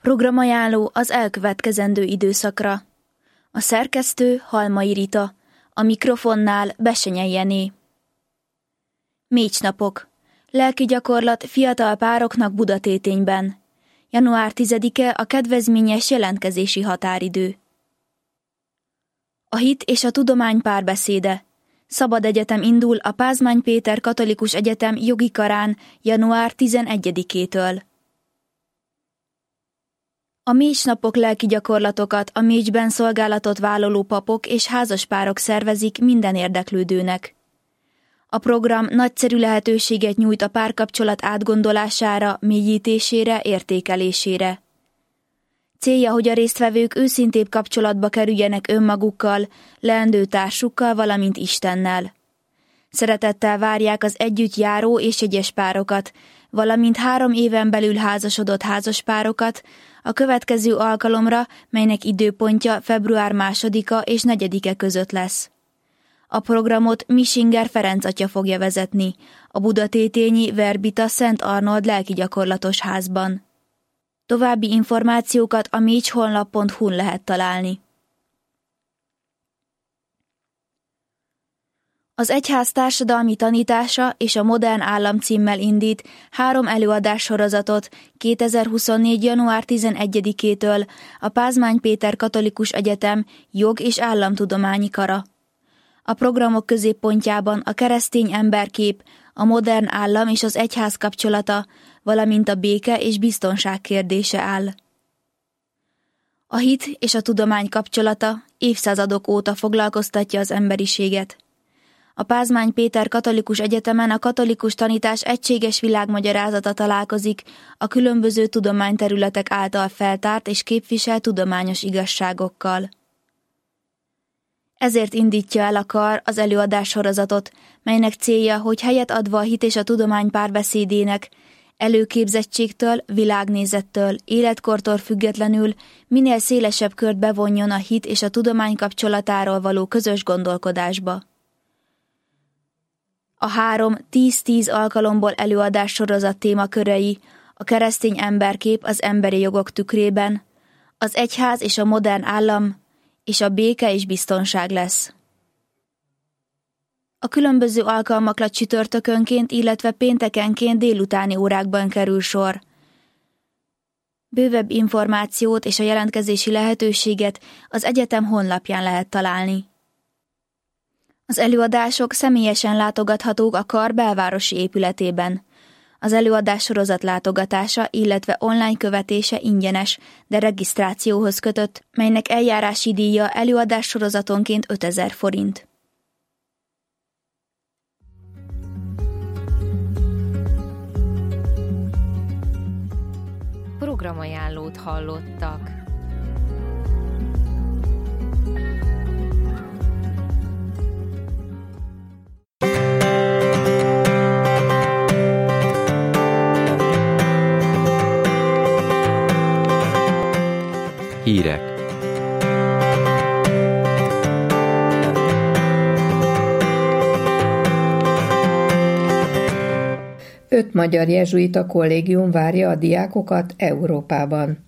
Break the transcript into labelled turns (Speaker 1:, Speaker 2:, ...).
Speaker 1: Programajánló az elkövetkezendő időszakra. A szerkesztő Halmai Rita, a mikrofonnál Bessenyei Jenő. Mécsnapok. Lelki gyakorlat fiatal pároknak Budatétényben. Január 10-e a kedvezményes jelentkezési határidő. A hit és a tudomány párbeszéde. Szabad egyetem indul a Pázmány Péter Katolikus Egyetem jogi karán január 11-től. A Mécsnapok lelki gyakorlatokat a Mécsben szolgálatot vállaló papok és házaspárok szervezik minden érdeklődőnek. A program nagyszerű lehetőséget nyújt a párkapcsolat átgondolására, mélyítésére, értékelésére. Célja, hogy a résztvevők őszintébb kapcsolatba kerüljenek önmagukkal, leendő társukkal, valamint Istennel. Szeretettel várják az együtt járó és jegyes párokat, valamint 3 éven belül házasodott házaspárokat a következő alkalomra, melynek időpontja február 2-a és 4-e között lesz. A programot Misinger Ferenc atya fogja vezetni, a budatétényi Verbita Szent Arnold lelkigyakorlatos házban. További információkat a mécshonlap.hu-n lehet találni. Az egyház társadalmi tanítása és a modern állam címmel indít 3 előadássorozatot 2024. január 11-től a Pázmány Péter Katolikus Egyetem jog- és államtudományi kara. A programok középpontjában a keresztény emberkép, a modern állam és az egyház kapcsolata, valamint a béke és biztonság kérdése áll. A hit és a tudomány kapcsolata évszázadok óta foglalkoztatja az emberiséget. A Pázmány Péter Katolikus Egyetemen a katolikus tanítás egységes világmagyarázata találkozik a különböző tudományterületek által feltárt és képviselt tudományos igazságokkal. Ezért indítja el a kar az előadássorozatot, melynek célja, hogy helyet adva a hit és a tudomány párbeszédének, előképzettségtől, világnézettől, életkortól függetlenül minél szélesebb kört bevonjon a hit és a tudomány kapcsolatáról való közös gondolkodásba. A 3 10-10 alkalomból előadássorozat témakörei a keresztény emberkép az emberi jogok tükrében, az egyház és a modern állam, és a béke és biztonság lesz. A különböző alkalmakra csütörtökönként, illetve péntekenként délutáni órákban kerül sor. Bővebb információt és a jelentkezési lehetőséget az egyetem honlapján lehet találni. Az előadások személyesen látogathatók a kar belvárosi épületében. Az előadássorozat látogatása, illetve online követése ingyenes, de regisztrációhoz kötött, melynek eljárási díja előadássorozatonként 5000 forint.
Speaker 2: Programajánlót hallottak.
Speaker 3: Hírek. Öt magyar jezsuita kollégium várja a diákokat Európában.